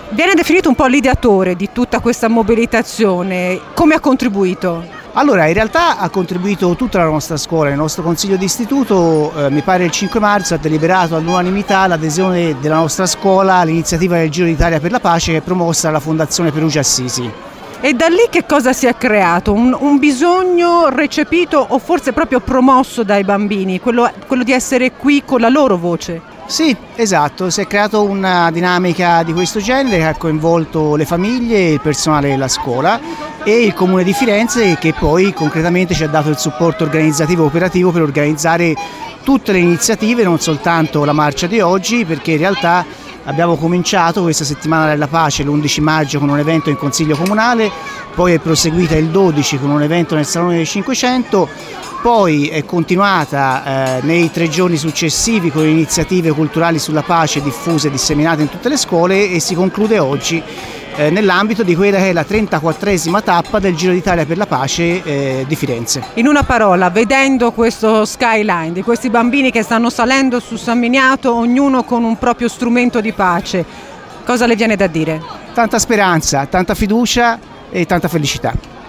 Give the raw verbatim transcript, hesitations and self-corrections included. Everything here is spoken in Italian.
Viene definito un po' l'ideatore di tutta questa mobilitazione. Come ha contribuito? Allora, in realtà ha contribuito tutta la nostra scuola. Il nostro consiglio di istituto, eh, mi pare il cinque marzo, ha deliberato all'unanimità l'adesione della nostra scuola all'iniziativa del Giro d'Italia per la Pace, che è promossa dalla Fondazione Perugia Assisi. E da lì che cosa si è creato? Un, un bisogno recepito o forse proprio promosso dai bambini, quello, quello di essere qui con la loro voce? Sì, esatto, si è creata una dinamica di questo genere che ha coinvolto le famiglie, il personale della scuola e il Comune di Firenze, che poi concretamente ci ha dato il supporto organizzativo e operativo per organizzare tutte le iniziative, non soltanto la marcia di oggi, perché in realtà abbiamo cominciato questa settimana della pace l'undici maggio con un evento in Consiglio Comunale, poi è proseguita il dodici con un evento nel Salone del Cinquecento, poi è continuata eh, nei tre giorni successivi con iniziative culturali sulla pace diffuse e disseminate in tutte le scuole e si conclude oggi eh, nell'ambito di quella che è la trentaquattresima tappa del Giro d'Italia per la Pace eh, di Firenze. In una parola, vedendo questo skyline di questi bambini che stanno salendo su San Miniato, ognuno con un proprio strumento di pace, cosa le viene da dire? Tanta speranza, tanta fiducia e tanta felicità.